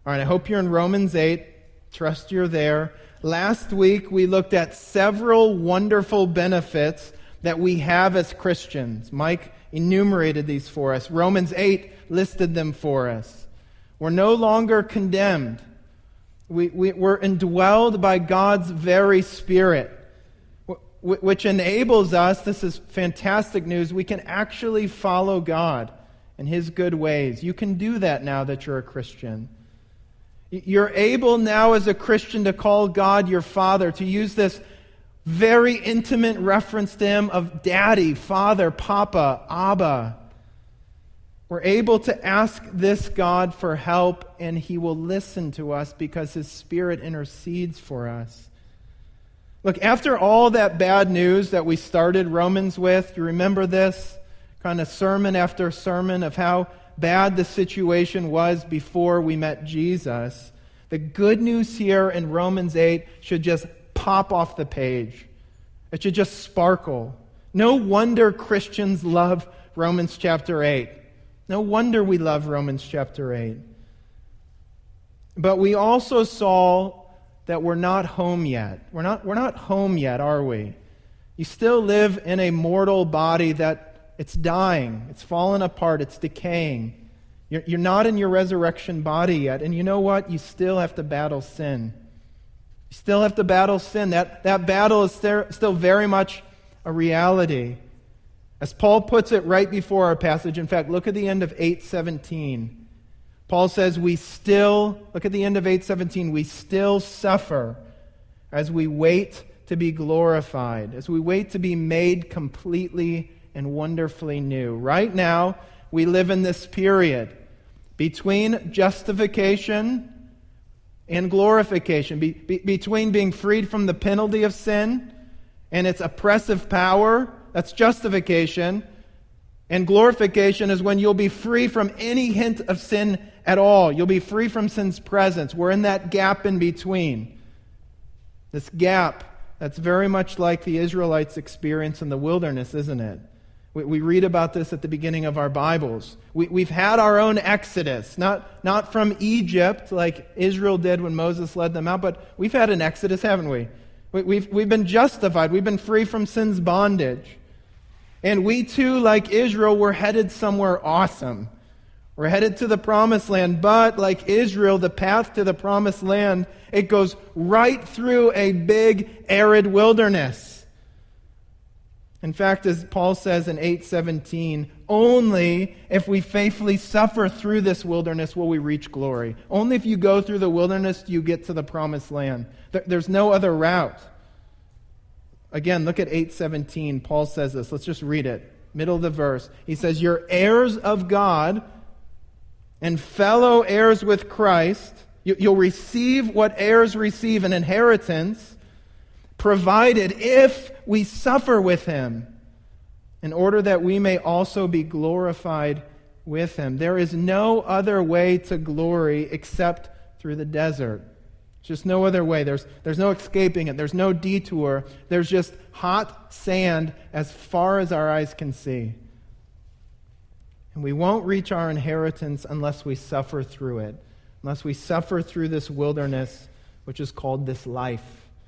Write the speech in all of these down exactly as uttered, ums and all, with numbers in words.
All right, I hope you're in Romans eight. Trust you're there. Last week, we looked at several wonderful benefits that we have as Christians. Mike enumerated these for us. Romans eight listed them for us. We're no longer condemned. We, we, we're indwelled by God's very Spirit, which enables us, this is fantastic news, we can actually follow God and His good ways. You can do that now that you're a Christian. You're able now as a Christian to call God your Father, to use this very intimate reference to Him of Daddy, Father, Papa, Abba. We're able to ask this God for help, and He will listen to us because His Spirit intercedes for us. Look, after all that bad news that we started Romans with, you remember this kind of sermon after sermon of how bad the situation was before we met Jesus. The good news here in Romans eight should just pop off the page. It should just sparkle. No wonder Christians love Romans chapter eight. No wonder we love Romans chapter eight. But we also saw that we're not home yet. We're not, we're not home yet, are we? You still live in a mortal body that it's dying, it's fallen apart, it's decaying. You're, you're not in your resurrection body yet. And you know what? You still have to battle sin. You still have to battle sin. That, that battle is there, still very much a reality. As Paul puts it right before our passage, in fact, look at the end of eight seventeen. Paul says we still, look at the end of eight seventeen, we still suffer as we wait to be glorified, as we wait to be made completely and wonderfully new. Right now, we live in this period between justification and glorification, be, be, between being freed from the penalty of sin and its oppressive power, that's justification, and glorification is when you'll be free from any hint of sin at all. You'll be free from sin's presence. We're in that gap in between. This gap that's very much like the Israelites' experience in the wilderness, isn't it? We, we read about this at the beginning of our Bibles. We, we've had our own exodus, not, not from Egypt like Israel did when Moses led them out, but we've had an exodus, haven't we? we we've, we've been justified. We've been free from sin's bondage. And we too, like Israel, we're headed somewhere awesome. We're headed to the promised land, but like Israel, the path to the promised land, it goes right through a big arid wilderness. In fact, as Paul says in eight seventeen, only if we faithfully suffer through this wilderness will we reach glory. Only if you go through the wilderness do you get to the promised land. There's no other route. Again, look at eight seventeen. Paul says this. Let's just read it. Middle of the verse. He says, "You're heirs of God and fellow heirs with Christ. You'll receive what heirs receive, an inheritance, provided if we suffer with Him, in order that we may also be glorified with Him." There is no other way to glory except through the desert. There's just no other way. There's, there's no escaping it. There's no detour. There's just hot sand as far as our eyes can see. And we won't reach our inheritance unless we suffer through it, unless we suffer through this wilderness, which is called this life.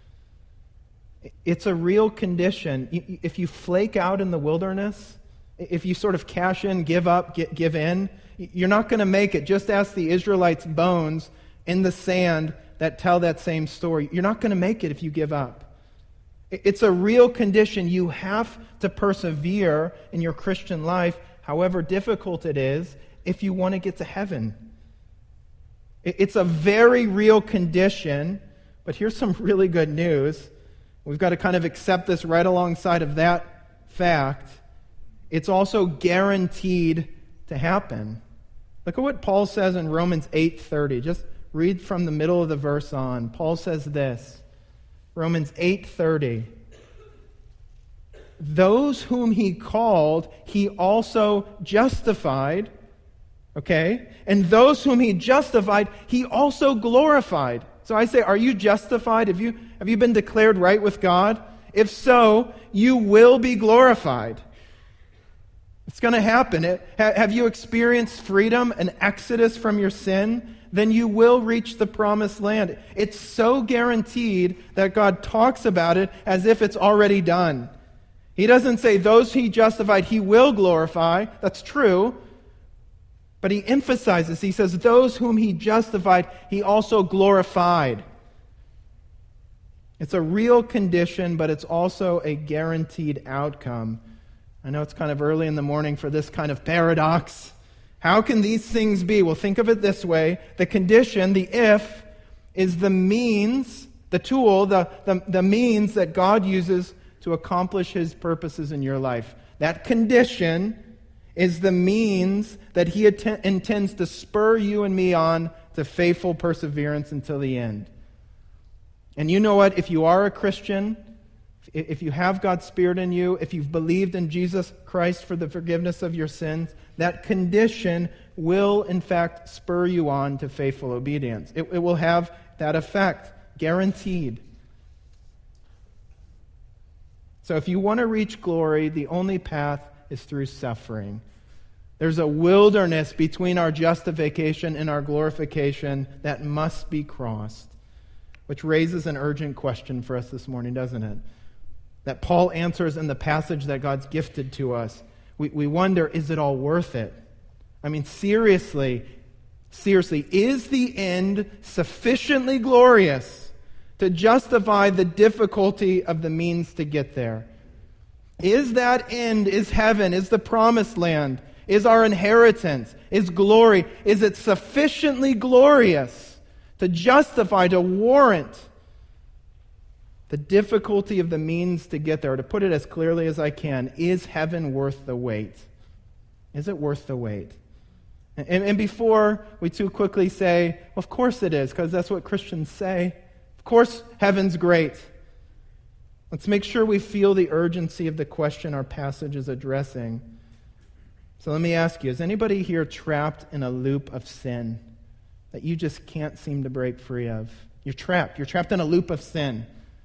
It's a real condition. If you flake out in the wilderness, if you sort of cash in, give up, give in, you're not going to make it. Just ask the Israelites' bones in the sand that tell that same story. You're not going to make it if you give up. It's a real condition. You have to persevere in your Christian life, however difficult it is, if you want to get to heaven. It's a very real condition, but here's some really good news. We've got to kind of accept this right alongside of that fact. It's also guaranteed to happen. Look at what Paul says in Romans eight thirty. Just read from the middle of the verse on. Paul says this, Romans eight thirty. "Those whom He called, He also justified." Okay? "And those whom He justified, He also glorified." So I say, are you justified? Have you, have you been declared right with God? If so, you will be glorified. It's going to happen. It, ha, have you experienced freedom, an exodus from your sin? Then you will reach the promised land. It's so guaranteed that God talks about it as if it's already done. He doesn't say those he justified he will glorify. That's true. But he emphasizes, he says, those whom he justified, he also glorified. It's a real condition, but it's also a guaranteed outcome. I know it's kind of early in the morning for this kind of paradox. How can these things be? Well, think of it this way. The condition, the if, is the means, the tool, the, the, the means that God uses to accomplish his purposes in your life. That condition is the means that he att- intends to spur you and me on to faithful perseverance until the end. And you know what? If you are a Christian, if you have God's Spirit in you, if you've believed in Jesus Christ for the forgiveness of your sins, that condition will, in fact, spur you on to faithful obedience. It, it will have that effect, guaranteed. So if you want to reach glory, the only path is through suffering. There's a wilderness between our justification and our glorification that must be crossed, which raises an urgent question for us this morning, doesn't it? That Paul answers in the passage that God's gifted to us. We, we wonder, is it all worth it? I mean, seriously, seriously, is the end sufficiently glorious to justify the difficulty of the means to get there? Is that end, is heaven, is the promised land, is our inheritance, is glory, is it sufficiently glorious to justify, to warrant the difficulty of the means to get there? To put it as clearly as I can, is heaven worth the wait? Is it worth the wait? And, and before we too quickly say, well, of course it is, because that's what Christians say. Of course heaven's great. Let's make sure we feel the urgency of the question our passage is addressing. So let me ask you, is anybody here trapped in a loop of sin that you just can't seem to break free of? You're trapped. You're trapped in a loop of sin.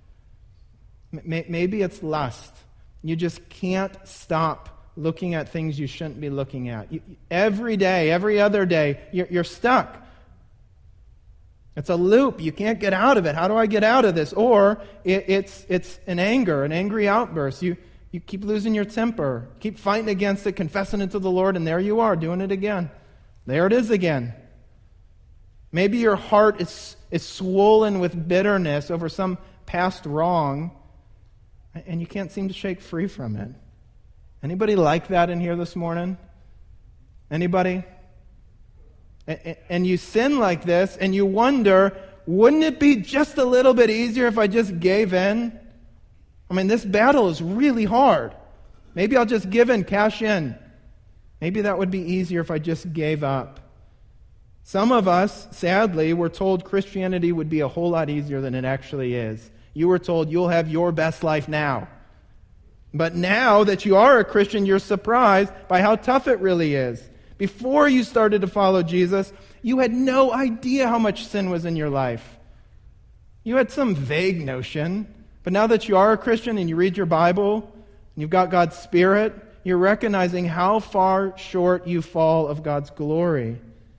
Maybe it's lust. You just can't stop looking at things you shouldn't be looking at. You, every day, every other day, you're, you're stuck. It's a loop. You can't get out of it. How do I get out of this? Or it, it's it's an anger, an angry outburst. You you keep losing your temper, keep fighting against it, confessing it to the Lord, and there you are, doing it again. There it is again. Maybe your heart is is swollen with bitterness over some past wrong, and you can't seem to shake free from it. Anybody like that in here this morning? Anybody? And you sin like this, and you wonder, wouldn't it be just a little bit easier if I just gave in? I mean, this battle is really hard. Maybe I'll just give in, cash in. Maybe that would be easier if I just gave up. Some of us, sadly, were told Christianity would be a whole lot easier than it actually is. You were told you'll have your best life now. But now that you are a Christian, you're surprised by how tough it really is. Before you started to follow Jesus, you had no idea how much sin was in your life. You had some vague notion. But now that you are a Christian and you read your Bible, and you've got God's Spirit, you're recognizing how far short you fall of God's glory.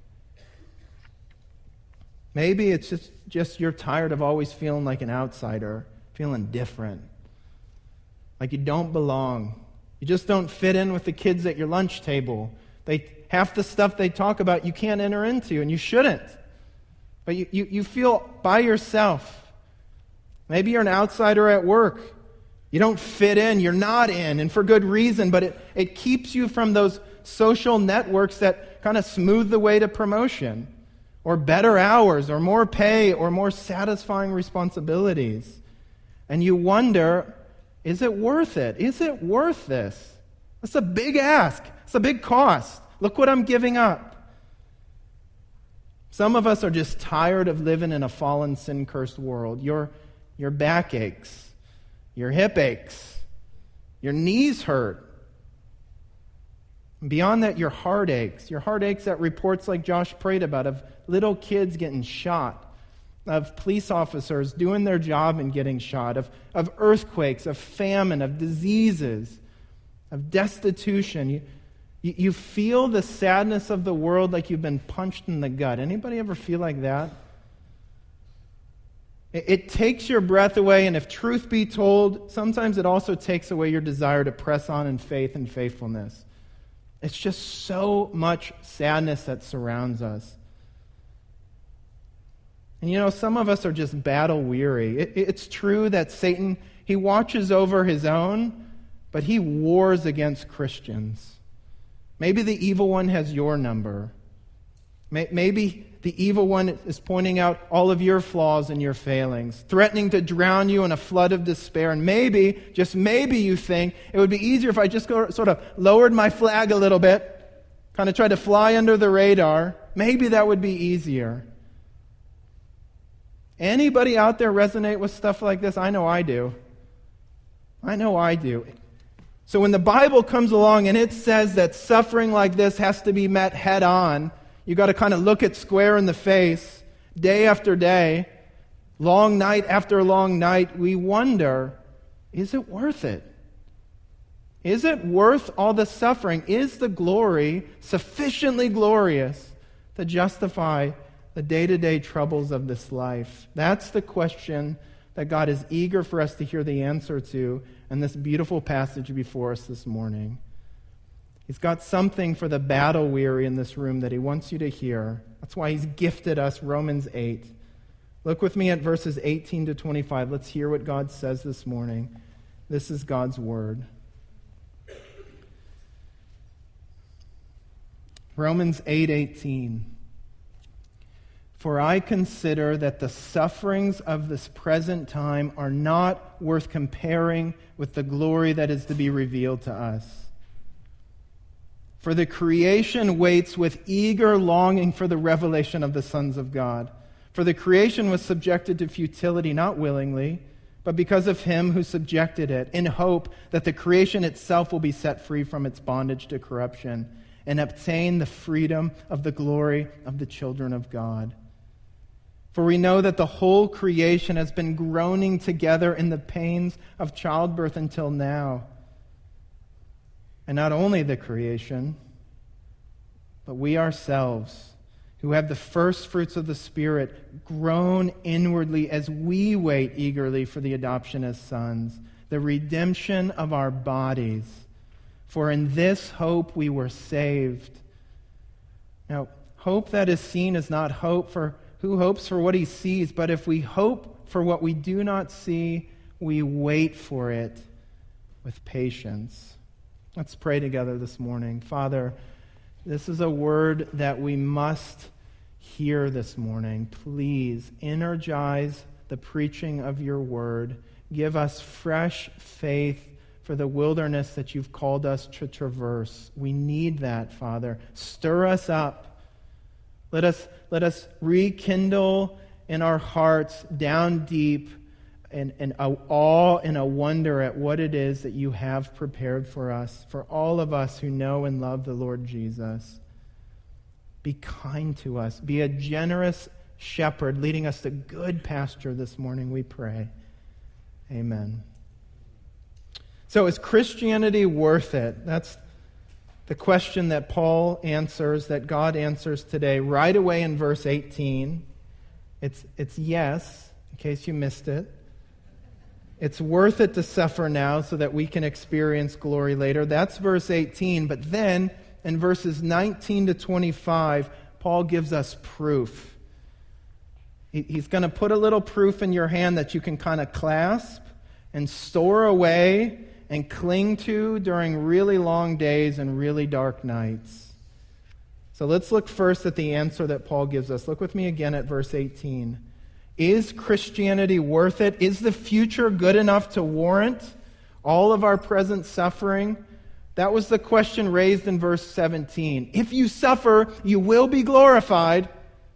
Maybe it's just, just you're tired of always feeling like an outsider, feeling different, like you don't belong. You just don't fit in with the kids at your lunch table. They half the stuff they talk about you can't enter into, and you shouldn't. But you, you, you feel by yourself. Maybe you're an outsider at work. You don't fit in, you're not in, and for good reason, but it, it keeps you from those social networks that kind of smooth the way to promotion, or better hours, or more pay, or more satisfying responsibilities. And you wonder, is it worth it? Is it worth this? That's a big ask. It's a big cost. Look what I'm giving up. Some of us are just tired of living in a fallen, sin-cursed world. Your, your back aches. Your hip aches. Your knees hurt. Beyond that, your heart aches. Your heart aches at reports like Josh prayed about of little kids getting shot, of police officers doing their job and getting shot, of, of earthquakes, of famine, of diseases, of destitution. You, You, you feel the sadness of the world like you've been punched in the gut. Anybody ever feel like that? It, it takes your breath away, and if truth be told, sometimes it also takes away your desire to press on in faith and faithfulness. It's just so much sadness that surrounds us. And you know, some of us are just battle weary. It, it's true that Satan, he watches over his own, but he wars against Christians. Maybe the evil one has your number. Maybe the evil one is pointing out all of your flaws and your failings, threatening to drown you in a flood of despair. And maybe, just maybe you think, it would be easier if I just go, sort of lowered my flag a little bit, kind of tried to fly under the radar. Maybe that would be easier. Anybody out there resonate with stuff like this? I know I do. I know I do. So when the Bible comes along and it says that suffering like this has to be met head on, you got to kind of look it square in the face, day after day, long night after long night, we wonder, is it worth it? Is it worth all the suffering? Is the glory sufficiently glorious to justify the day-to-day troubles of this life? That's the question that God is eager for us to hear the answer to in this beautiful passage before us this morning. He's got something for the battle weary in this room that he wants you to hear. That's why he's gifted us Romans eight. Look with me at verses eighteen to twenty-five. Let's hear what God says this morning. This is God's word. Romans eight eighteen. For I consider that the sufferings of this present time are not worth comparing with the glory that is to be revealed to us. For the creation waits with eager longing for the revelation of the sons of God. For the creation was subjected to futility, not willingly, but because of him who subjected it, in hope that the creation itself will be set free from its bondage to corruption and obtain the freedom of the glory of the children of God. For we know that the whole creation has been groaning together in the pains of childbirth until now. And not only the creation, but we ourselves, who have the first fruits of the Spirit, groan inwardly as we wait eagerly for the adoption as sons, the redemption of our bodies. For in this hope we were saved. Now, hope that is seen is not hope, for who hopes for what he sees? But if we hope for what we do not see, we wait for it with patience. Let's pray together this morning. Father, this is a word that we must hear this morning. Please energize the preaching of your word. Give us fresh faith for the wilderness that you've called us to traverse. We need that, Father. Stir us up. Let us, let us rekindle in our hearts down deep and, and a awe and a wonder at what it is that you have prepared for us, for all of us who know and love the Lord Jesus. Be kind to us. Be a generous shepherd leading us to good pasture this morning, we pray. Amen. So is Christianity worth it? That's the question that Paul answers, that God answers today, right away in verse eighteen. It's, it's yes, in case you missed it. It's worth it to suffer now so that we can experience glory later. That's verse eighteen. But then, in verses nineteen to twenty-five, Paul gives us proof. He, he's going to put a little proof in your hand that you can kind of clasp and store away and cling to during really long days and really dark nights. So let's look first at the answer that Paul gives us. Look with me again at verse eighteen. Is Christianity worth it? Is the future good enough to warrant all of our present suffering? That was the question raised in verse seventeen. If you suffer, you will be glorified.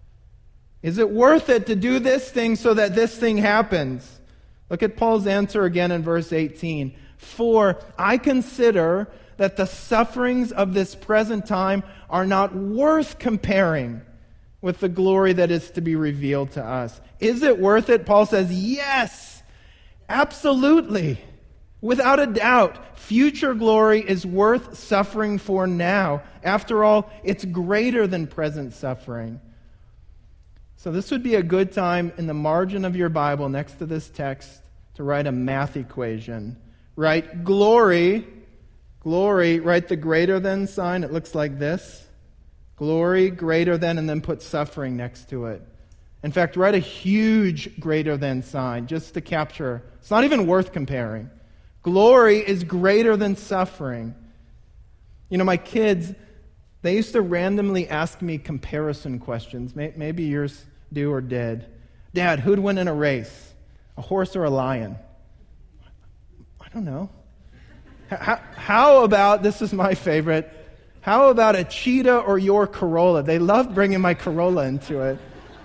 Is it worth it to do this thing so that this thing happens? Look at Paul's answer again in verse eighteen. For I consider that the sufferings of this present time are not worth comparing with the glory that is to be revealed to us. Is it worth it? Paul says, yes, absolutely. Without a doubt, future glory is worth suffering for now. After all, it's greater than present suffering. So this would be a good time in the margin of your Bible next to this text to write a math equation. Write glory, glory, write the greater than sign. It looks like this. Glory, greater than, and then put suffering next to it. In fact, write a huge greater than sign just to capture. It's not even worth comparing. Glory is greater than suffering. You know, my kids, they used to randomly ask me comparison questions. Maybe yours do or did. Dad, who'd win in a race? A horse or a lion? I don't know. How, how about, this is my favorite, how about a cheetah or your Corolla? They loved bringing my Corolla into it.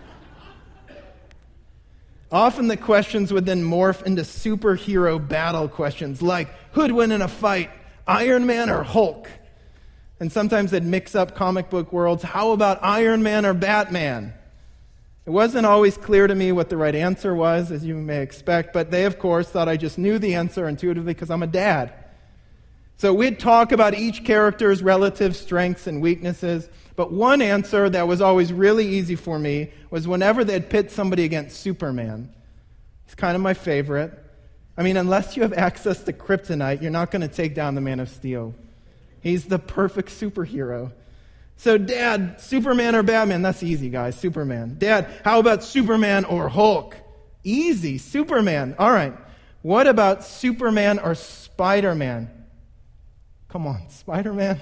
Often the questions would then morph into superhero battle questions like, who'd win in a fight, Iron Man or Hulk? And sometimes they'd mix up comic book worlds. How about Iron Man or Batman? It wasn't always clear to me what the right answer was, as you may expect, but they, of course, thought I just knew the answer intuitively because I'm a dad. So we'd talk about each character's relative strengths and weaknesses, but one answer that was always really easy for me was whenever they'd pit somebody against Superman. He's kind of my favorite. I mean, unless you have access to kryptonite, you're not going to take down the Man of Steel. He's the perfect superhero. So, Dad, Superman or Batman? That's easy, guys. Superman. Dad, how about Superman or Hulk? Easy. Superman. All right. What about Superman or Spider-Man? Come on, Spider-Man?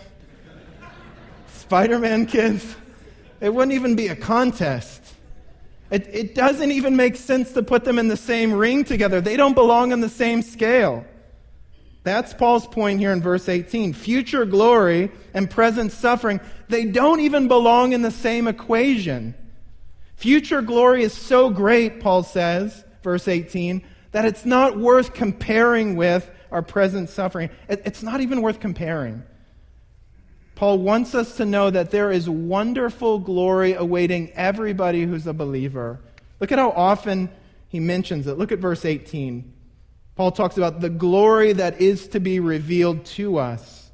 Spider-Man, kids? It wouldn't even be a contest. It, it doesn't even make sense to put them in the same ring together. They don't belong on the same scale. That's Paul's point here in verse eighteen. Future glory and present suffering, they don't even belong in the same equation. Future glory is so great, Paul says, verse eighteen, that it's not worth comparing with our present suffering. It, it's not even worth comparing. Paul wants us to know that there is wonderful glory awaiting everybody who's a believer. Look at how often he mentions it. Look at verse eighteen. Paul talks about the glory that is to be revealed to us.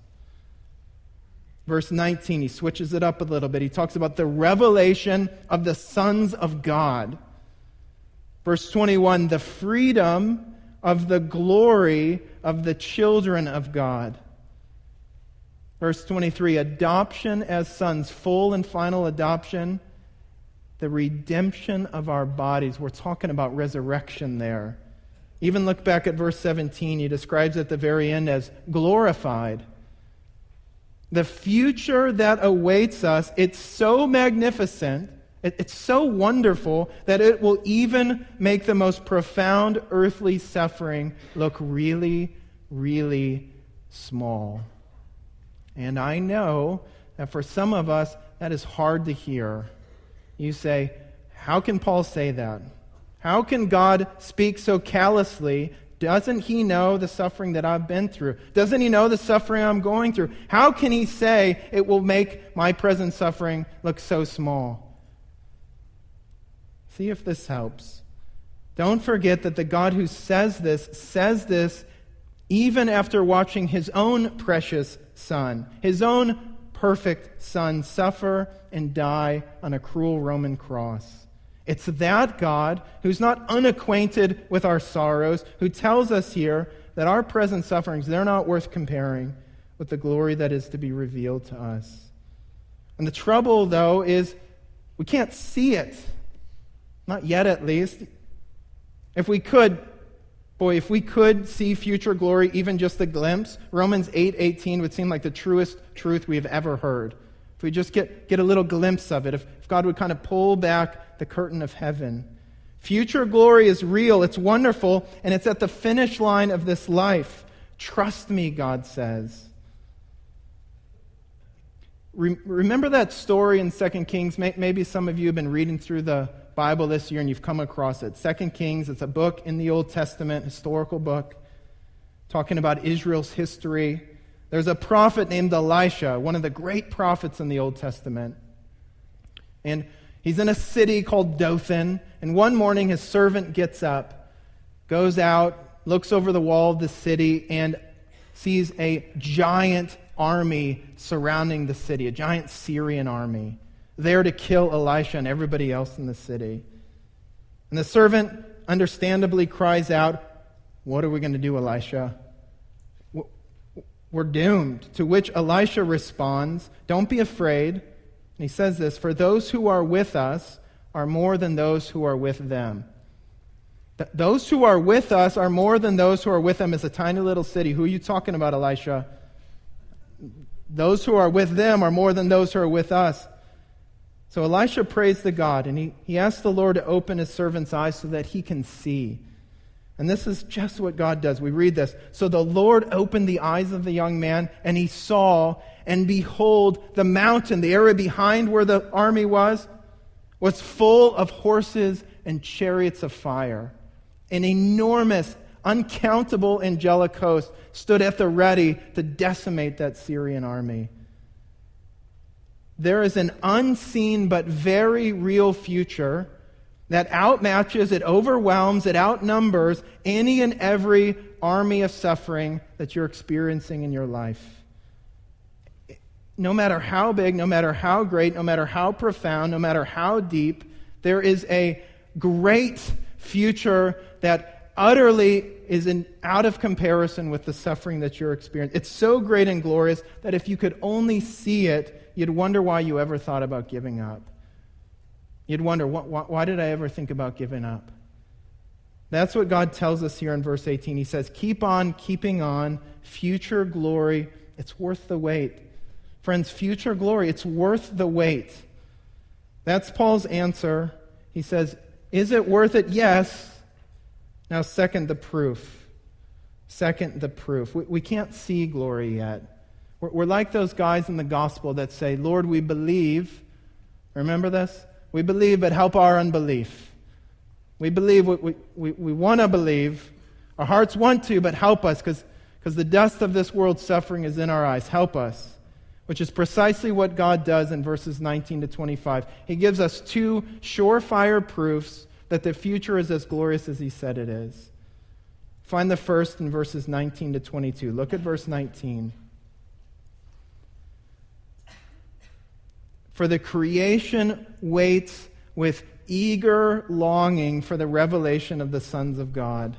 Verse nineteen, he switches it up a little bit. He talks about the revelation of the sons of God. Verse twenty-one, the freedom of the glory of the children of God. Verse twenty-three, adoption as sons, full and final adoption, the redemption of our bodies. We're talking about resurrection there. Even look back at verse seventeen. He describes it at the very end as glorified. The future that awaits us, it's so magnificent, it, it's so wonderful that it will even make the most profound earthly suffering look really, really small. And I know that for some of us, that is hard to hear. You say, how can Paul say that? How can God speak so callously? Doesn't he know the suffering that I've been through? Doesn't he know the suffering I'm going through? How can he say it will make my present suffering look so small? See if this helps. Don't forget that the God who says this, says this even after watching his own precious Son, his own perfect Son, suffer and die on a cruel Roman cross. It's that God who's not unacquainted with our sorrows, who tells us here that our present sufferings, they're not worth comparing with the glory that is to be revealed to us. And the trouble, though, is we can't see it. Not yet, at least. If we could, boy, if we could see future glory, even just a glimpse, Romans eight eighteen would seem like the truest truth we have ever heard. If we just get, get a little glimpse of it, if, if God would kind of pull back the curtain of heaven. Future glory is real, it's wonderful, and it's at the finish line of this life. Trust me, God says. Re- remember that story in Second Kings? May- maybe some of you have been reading through the Bible this year and you've come across it. Second Kings, it's a book in the Old Testament, historical book, talking about Israel's history. There's a prophet named Elisha, one of the great prophets in the Old Testament. And he's in a city called Dothan, and one morning his servant gets up, goes out, looks over the wall of the city and sees a giant army surrounding the city, a giant Syrian army, there to kill Elisha and everybody else in the city. And the servant understandably cries out, "What are we going to do, Elisha? We're doomed." To which Elisha responds, "Don't be afraid." And he says this, "For those who are with us are more than those who are with them." Th- those who are with us are more than those who are with them. It's a tiny little city. Who are you talking about, Elisha? Those who are with them are more than those who are with us. So Elisha prays to God, and he, he asks the Lord to open his servant's eyes so that he can see. And this is just what God does. We read this. "So the Lord opened the eyes of the young man, and he saw, and behold, the mountain," the area behind where the army was, "was full of horses and chariots of fire. An enormous, uncountable angelic host stood at the ready to decimate that Syrian army." There is an unseen but very real future that outmatches, it overwhelms, it outnumbers any and every army of suffering that you're experiencing in your life. No matter how big, no matter how great, no matter how profound, no matter how deep, there is a great future that utterly is in, out of comparison with the suffering that you're experiencing. It's so great and glorious that if you could only see it, you'd wonder why you ever thought about giving up. You'd wonder, why, why did I ever think about giving up? That's what God tells us here in verse eighteen. He says, keep on keeping on. Future glory, it's worth the wait. Friends, future glory, it's worth the wait. That's Paul's answer. He says, is it worth it? Yes. Now, second, the proof. Second, the proof. We, we can't see glory yet. We're, we're like those guys in the gospel that say, Lord, we believe. Remember this? We believe, but help our unbelief. We believe, we, we, we, we want to believe. Our hearts want to, but help us, because because the dust of this world's suffering is in our eyes. Help us. Which is precisely what God does in verses nineteen to twenty-five. He gives us two surefire proofs that the future is as glorious as he said it is. Find the first in verses nineteen to twenty-two. Look at verse nineteen. For the creation waits with eager longing for the revelation of the sons of God.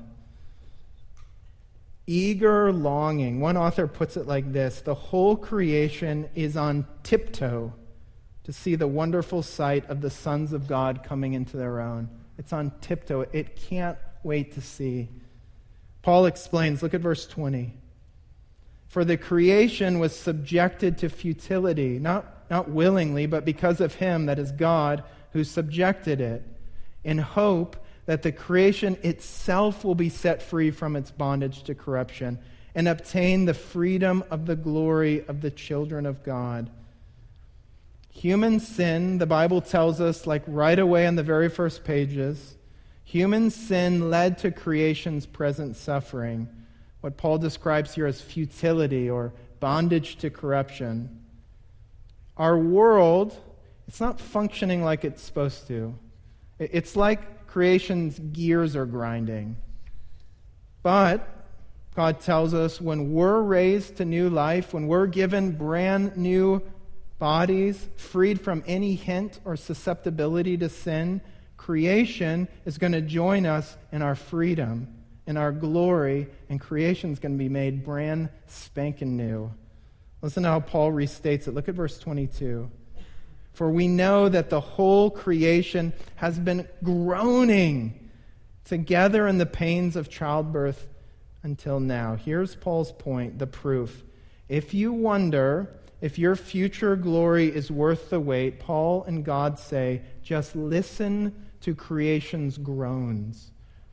Eager longing. One author puts it like this: the whole creation is on tiptoe to see the wonderful sight of the sons of God coming into their own. It's on tiptoe. It can't wait to see. Paul explains, look at verse twenty. For the creation was subjected to futility, not, not willingly, but because of him, that is God, who subjected it, in hope that the creation itself will be set free from its bondage to corruption and obtain the freedom of the glory of the children of God. Human sin, the Bible tells us, like right away on the very first pages, human sin led to creation's present suffering, what Paul describes here as futility or bondage to corruption. Our world, it's not functioning like it's supposed to. It's like creation's gears are grinding. But God tells us when we're raised to new life, when we're given brand new bodies, freed from any hint or susceptibility to sin, creation is going to join us in our freedom, in our glory, and creation is going to be made brand spanking new. Listen to how Paul restates it. Look at verse twenty-two. For we know that the whole creation has been groaning together in the pains of childbirth until now. Here's Paul's point, the proof. If you wonder if your future glory is worth the wait, Paul and God say, just listen to creation's groans.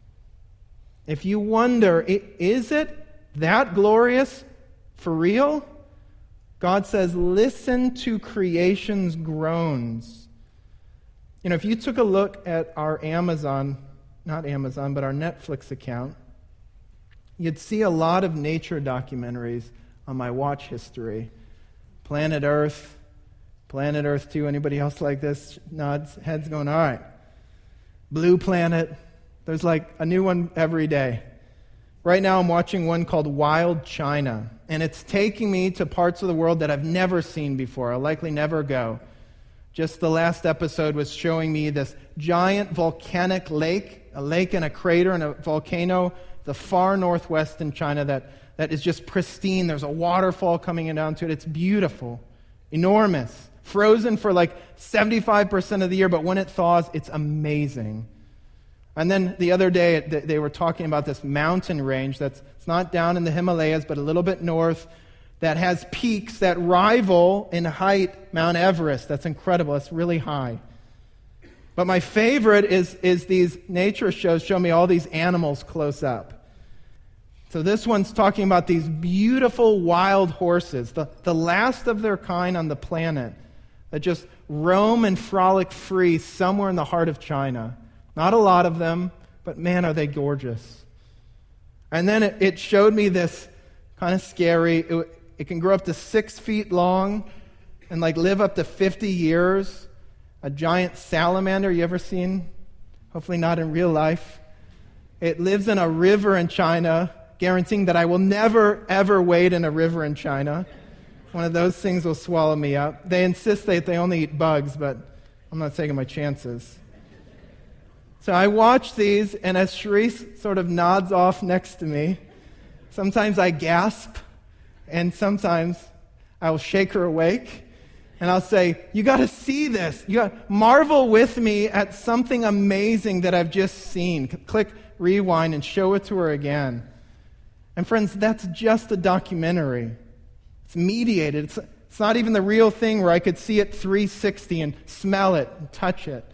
If you wonder, is it that glorious for real? God says, listen to creation's groans. You know, if you took a look at our Amazon, not Amazon, but our Netflix account, you'd see a lot of nature documentaries on my watch history. Planet Earth, Planet Earth two, anybody else like this? Nods, heads going, all right. Blue Planet, there's like a new one every day. Right now I'm watching one called Wild China, and it's taking me to parts of the world that I've never seen before. I'll likely never go. Just the last episode was showing me this giant volcanic lake, a lake and a crater and a volcano, the far northwest in China that, that is just pristine. There's a waterfall coming down to it. It's beautiful, enormous, frozen for like seventy-five percent of the year, but when it thaws, it's amazing. And then the other day, they were talking about this mountain range that's it's not down in the Himalayas, but a little bit north, that has peaks that rival in height Mount Everest. That's incredible. It's really high. But my favorite is, is these nature shows show me all these animals close up. So this one's talking about these beautiful wild horses, the, the last of their kind on the planet, that just roam and frolic free somewhere in the heart of China. Not a lot of them, but man, are they gorgeous. And then it, it showed me this kind of scary, it, it can grow up to six feet long and like live up to fifty years. A giant salamander, you ever seen? Hopefully not in real life. It lives in a river in China, guaranteeing that I will never, ever wade in a river in China. One of those things will swallow me up. They insist that they only eat bugs, but I'm not taking my chances. So I watch these, and as Charisse sort of nods off next to me, sometimes I gasp, and sometimes I'll shake her awake, and I'll say, you got to see this. You got marvel with me at something amazing that I've just seen. Click rewind and show it to her again. And friends, that's just a documentary. It's mediated. It's, it's not even the real thing where I could see it three sixty and smell it and touch it.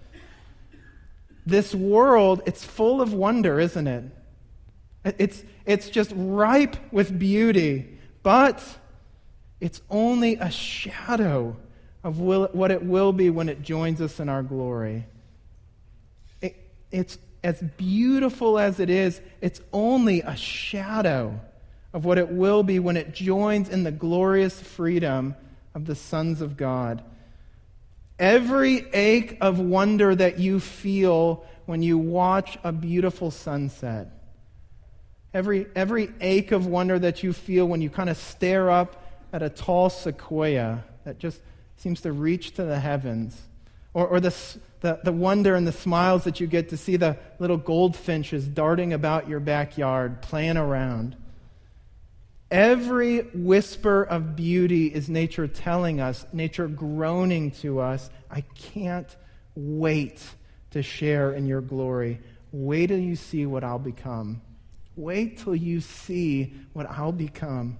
This world, it's full of wonder, isn't it? It's, it's just ripe with beauty, but it's only a shadow of will, what it will be when it joins us in our glory. It, it's as beautiful as it is, it's only a shadow of what it will be when it joins in the glorious freedom of the sons of God. Every ache of wonder that you feel when you watch a beautiful sunset, every, every ache of wonder that you feel when you kind of stare up at a tall sequoia that just seems to reach to the heavens, or, or the, the, the wonder and the smiles that you get to see the little goldfinches darting about your backyard, playing around. Every whisper of beauty is nature telling us, nature groaning to us, I can't wait to share in your glory. Wait till you see what I'll become. Wait till you see what I'll become.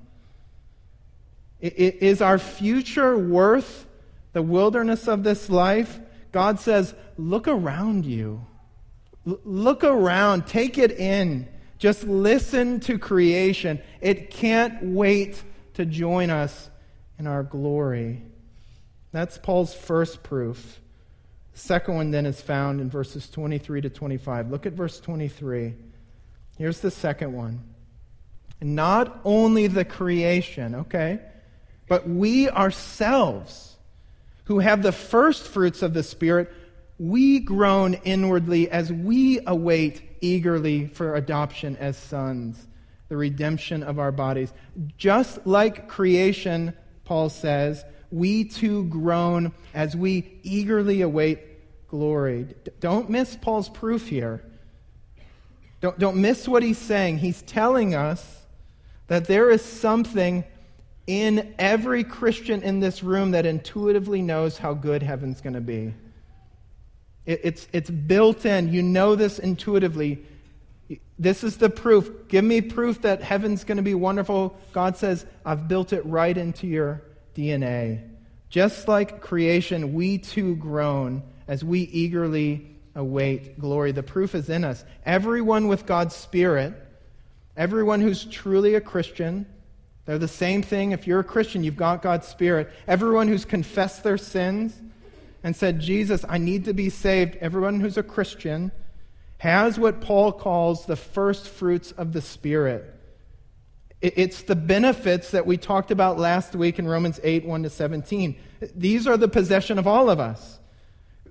It, it, is our future worth the wilderness of this life? God says, look around you. L- look around. Take it in. Just listen to creation. It can't wait to join us in our glory. That's Paul's first proof. The second one then is found in verses twenty-three to twenty-five. Look at verse twenty-three. Here's the second one. Not only the creation, okay, but we ourselves, who have the first fruits of the Spirit, we groan inwardly as we await eagerly for adoption as sons, the redemption of our bodies. Just like creation, Paul says, we too groan as we eagerly await glory. Don't miss Paul's proof here. Don't, don't miss what he's saying. He's telling us that there is something in every Christian in this room that intuitively knows how good heaven's going to be. It, it's, it's built in. You know this intuitively. This is the proof. Give me proof that heaven's going to be wonderful. God says, I've built it right into your D N A. Just like creation, we too groan as we eagerly await glory. The proof is in us. Everyone with God's Spirit, everyone who's truly a Christian, they're the same thing. If you're a Christian, you've got God's Spirit. Everyone who's confessed their sins and said, Jesus, I need to be saved. Everyone who's a Christian has what Paul calls the first fruits of the Spirit. It's the benefits that we talked about last week in Romans eight, one to seventeen. These are the possession of all of us.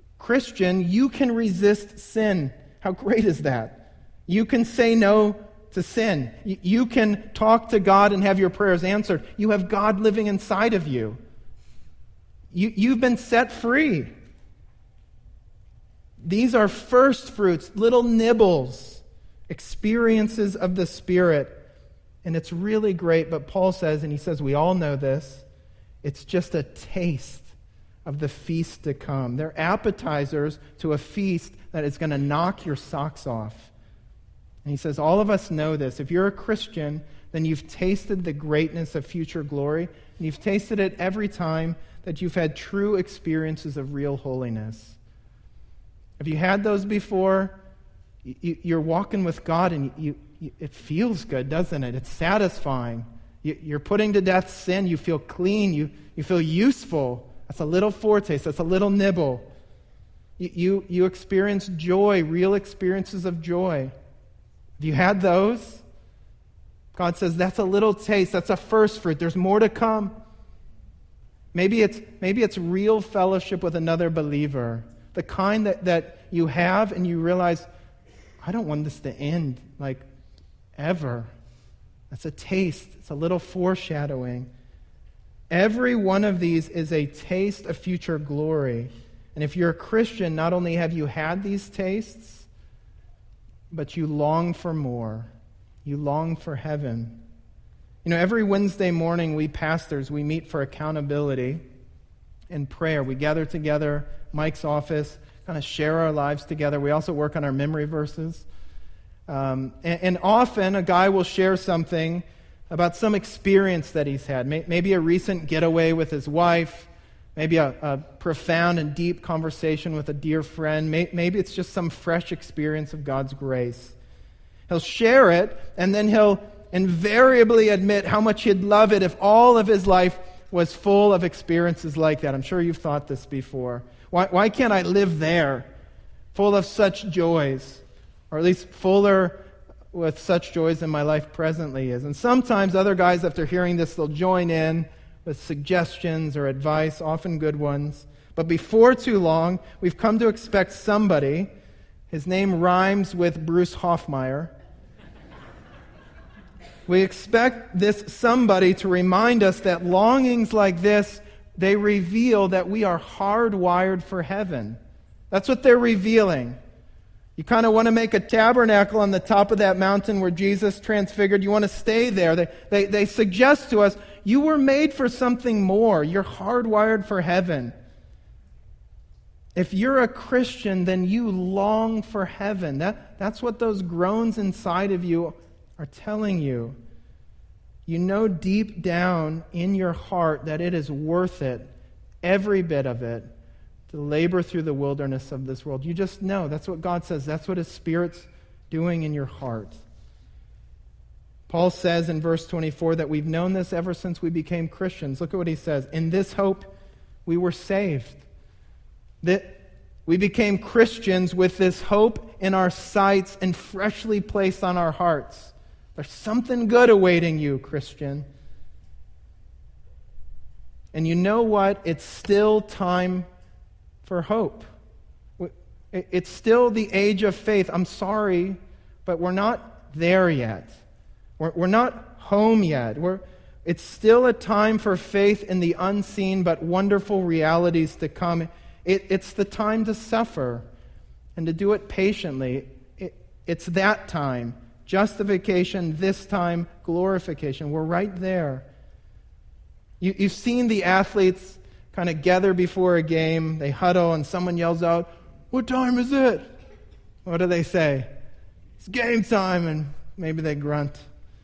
Christian, you can resist sin. How great is that? You can say no to sin. You can talk to God and have your prayers answered. You have God living inside of you. you you've been set free. These are first fruits, little nibbles, experiences of the Spirit. And it's really great, but Paul says, and he says we all know this, it's just a taste of the feast to come. They're appetizers to a feast that is going to knock your socks off. And he says, all of us know this. If you're a Christian, then you've tasted the greatness of future glory, and you've tasted it every time that you've had true experiences of real holiness. Have you had those before? You're walking with God, and you, you, it feels good, doesn't it? It's satisfying. You're putting to death sin. You feel clean. You, you feel useful. That's a little foretaste. That's a little nibble. You, you, you experience joy, real experiences of joy. Have you had those? God says that's a little taste. That's a first fruit. There's more to come. Maybe it's, maybe it's real fellowship with another believer. The kind that, that you have and you realize, I don't want this to end, like, ever. That's a taste. It's a little foreshadowing. Every one of these is a taste of future glory. And if you're a Christian, not only have you had these tastes, but you long for more. You long for heaven. You know, every Wednesday morning, we pastors, we meet for accountability and prayer. We gather together, Mike's office, kind of share our lives together. We also work on our memory verses. Um, and, and often, a guy will share something about some experience that he's had. Maybe a recent getaway with his wife. Maybe a, a profound and deep conversation with a dear friend. Maybe it's just some fresh experience of God's grace. He'll share it, and then he'll invariably admit how much he'd love it if all of his life was full of experiences like that. I'm sure you've thought this before. Why, why can't I live there, full of such joys, or at least fuller with such joys than my life presently is? And sometimes other guys, after hearing this, they'll join in with suggestions or advice, often good ones. But before too long, we've come to expect somebody, his name rhymes with Bruce Hoffmeyer. We expect this somebody to remind us that longings like this, they reveal that we are hardwired for heaven. That's what they're revealing. You kind of want to make a tabernacle on the top of that mountain where Jesus transfigured. You want to stay there. They, they, they suggest to us, you were made for something more. You're hardwired for heaven. If you're a Christian, then you long for heaven. That, that's what those groans inside of you are telling you. You know deep down in your heart that it is worth it, every bit of it, to labor through the wilderness of this world. You just know. That's what God says. That's what His Spirit's doing in your heart. Paul says in verse twenty-four that we've known this ever since we became Christians. Look at what he says. In this hope we were saved. That we became Christians with this hope in our sights and freshly placed on our hearts. There's something good awaiting you, Christian. And you know what? It's still time for hope. It's still the age of faith. I'm sorry, but we're not there yet. We're, we're not home yet. We're, it's still a time for faith in the unseen but wonderful realities to come. It, it's the time to suffer and to do it patiently. It, it's that time. Justification, this time glorification. We're right there. You, you've seen the athletes kind of gather before a game. They huddle and someone yells out, "What time is it?" What do they say? "It's game time," and maybe they grunt.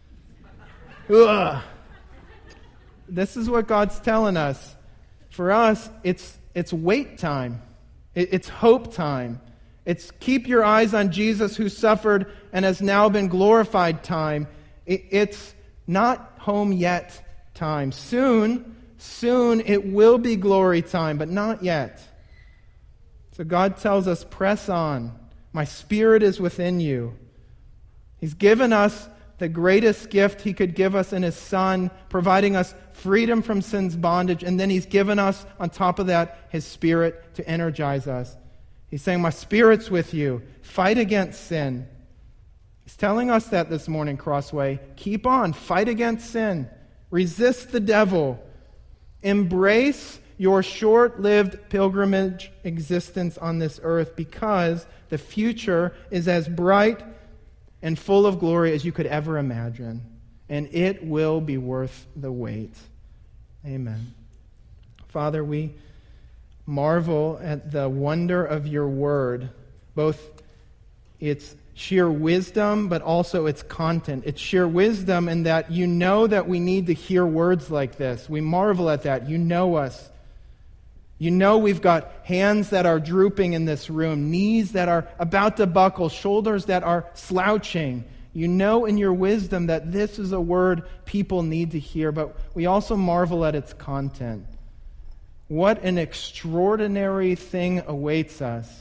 Ugh. This is what God's telling us. For us, it's it's wait time. It, it's hope time. It's keep your eyes on Jesus who suffered and has now been glorified time. It, it's not home yet time. Soon, soon it will be glory time, but not yet. So God tells us, press on. My Spirit is within you. He's given us the greatest gift He could give us in His Son, providing us freedom from sin's bondage, and then He's given us, on top of that, His Spirit to energize us. He's saying, my Spirit's with you. Fight against sin. He's telling us that this morning, Crossway. Keep on. Fight against sin. Resist the devil. Embrace your short-lived pilgrimage existence on this earth, because the future is as bright and full of glory as you could ever imagine. And it will be worth the wait. Amen. Father, we marvel at the wonder of your word, both its sheer wisdom, but also its content. It's sheer wisdom in that you know that we need to hear words like this. We marvel at that. You know us. You know we've got hands that are drooping in this room, knees that are about to buckle, shoulders that are slouching. You know in your wisdom that this is a word people need to hear, but we also marvel at its content. What an extraordinary thing awaits us.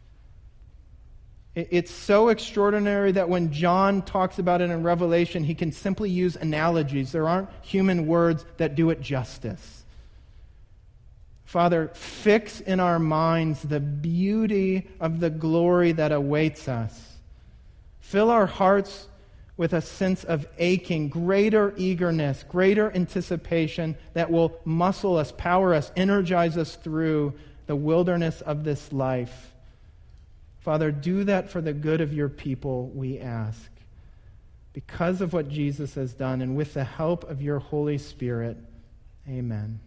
It's so extraordinary that when John talks about it in Revelation, he can simply use analogies. There aren't human words that do it justice. Father, fix in our minds the beauty of the glory that awaits us. Fill our hearts with a sense of aching, greater eagerness, greater anticipation that will muscle us, power us, energize us through the wilderness of this life. Father, do that for the good of your people, we ask. Because of what Jesus has done and with the help of your Holy Spirit, amen.